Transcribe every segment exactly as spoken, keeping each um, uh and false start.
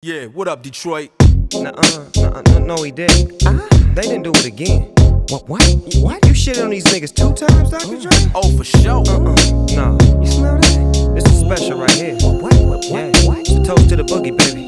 Yeah, what up, Detroit? Nuh-uh, nuh-uh, no, no, he didn't. Uh, they didn't do it again. What? What? What? You shitted on these niggas two times, Doctor Dre? Oh, for sure. Uh-uh, nah. You smell that? This is special right here. What? What? What? Yeah. What? It's a toast to the boogie, baby.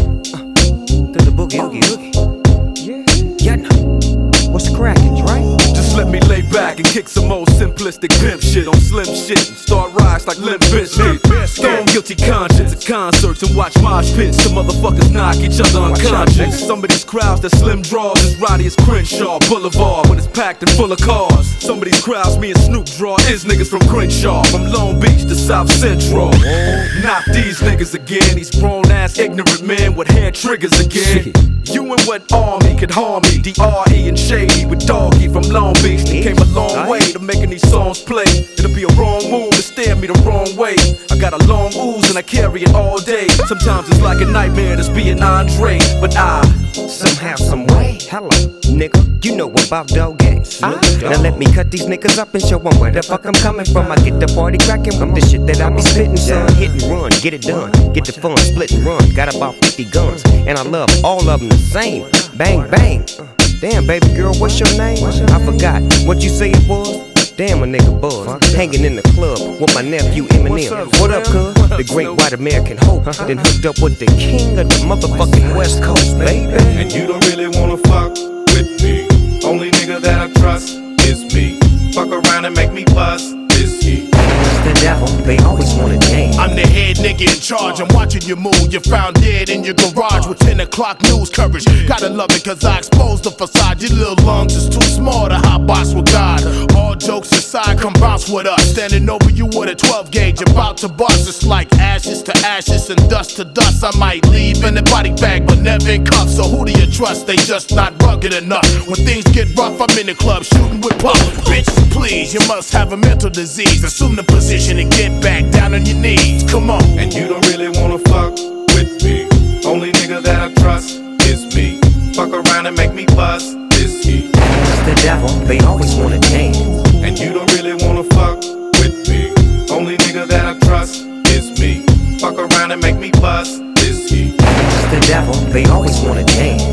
Uh, to the boogie, oogie, oogie. Yeah. Yeah, no. What's crackin', Dre? Just let me lay back and kick some old simplistic pimp shit on slim shit and start rides like Limp Bizkit. Stone guilty conscience at concerts and watch mosh pits. Some motherfuckers knock each other unconscious. Some of these crowds that slim draws is rowdy as Crenshaw Boulevard when it's packed and full of cars. Some of these crowds me and Snoop draw is niggas from Crenshaw, from Long Beach to South Central. Not these niggas again, these grown ass ignorant men with hair triggers again. You and what army could harm me? D R E and Shady with Doggy from Long Beach. They came a long way to making these songs play. It'll be a wrong move to stare me the wrong way. I got a long ooze and I carry it all day. Sometimes it's like a nightmare just being Andre, but I somehow, some way. Hello, nigga, you know about dog games. Uh, now let me cut these niggas up and show them where the fuck I'm coming from. I get the party cracking with the shit that I be spitting, son. Hit and run, get it done, get the fun, split and run. Got about fifty guns, and I love all of them the same. Bang, bang. Damn, baby girl, what's your name? I forgot what you say it was. Damn, a nigga buzz, hanging in the club with my nephew Eminem. What up, cuz? The great white American hope. Then hooked up with the king of the motherfucking West Coast, baby. And you don't really wanna fuck with me. Only nigga that I trust is me. Fuck around and make me bust this heat. The devil, they always wanna change. I'm the head nigga in charge, I'm watching you move. You're found dead in your garage with ten o'clock news coverage. Gotta love it cause I exposed the facade. Your little lungs is too small to hot box with God. All jokes aside, come bounce with us. Standing over you with a twelve gauge, about to bust. It's like ashes to ashes and dust to dust. I might leave in a body bag, but never in cuffs. So who do you trust? They just not rugged enough. When things get rough, I'm in the club shooting with puff. Bitch, please, you must have a mental disease. Assume the position and get back down on your knees. Come on. And you don't really wanna fuck with me. Only nigga that I trust is me. Fuck around and make me bust this heat. The devil, they always wanna change. And you don't really wanna fuck with me. Only nigga that I trust is me. Fuck around and make me bust this heat. The devil, they always wanna change.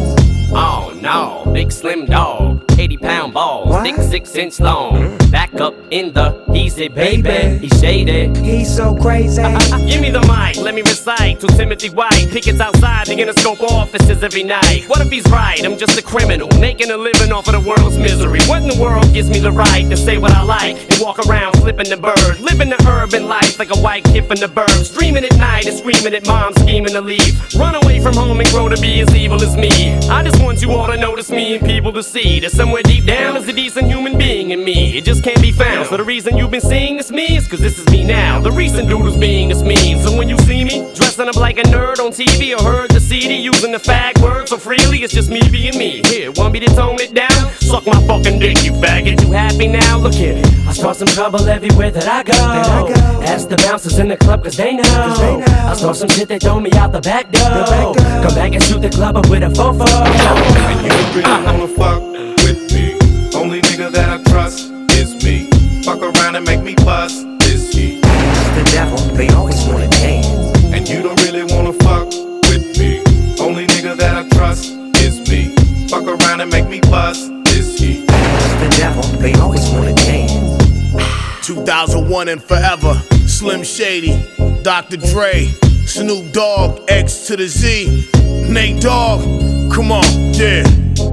Oh no, big slim dog, eighty pound balls, What? thick six inch long. Back up in the easy baby, he's shaded. He's so crazy. Give me the mic, let me recite to Timothy White. Pickets outside the Interscope offices every night. What if he's right? I'm just a criminal, making a living off of the world's misery. What in the world gives me the right to say what I like and walk around flipping the bird, living the urban life like a white kid from the burbs, dreaming at night and screaming at mom, scheming to leave, run away from home and grow to be as evil as me. I just want you all to notice me and people to see that somewhere deep down is a decent human being in me. It just can't be found. So the reason you've been seeing this me is cause this is me now. The recent dude who's being this mean. So when you see me dressing up like a nerd on T V or heard the C D using the fag word so freely, it's just me being me. Here, want me to tone it down? Suck my fucking dick, you faggot. You happy now? Look here. I start some trouble everywhere that I go. That I go. Ask the bouncers in the club cause they know. Cause they know. I start some shit that throw me out the back door. The back door. Come back and shoot the club up with a fofo. And you don't really wanna fuck with me. Only nigga that I trust is me. Fuck around and make me bust this heat. The devil, they always wanna change. And you don't really wanna fuck with me. Only nigga that I trust is me. Fuck around and make me bust this heat. The devil, they always wanna change. two thousand one and forever. Slim Shady, Doctor Dre, Snoop Dogg, X to the Z, Nate Dogg. Come on, yeah.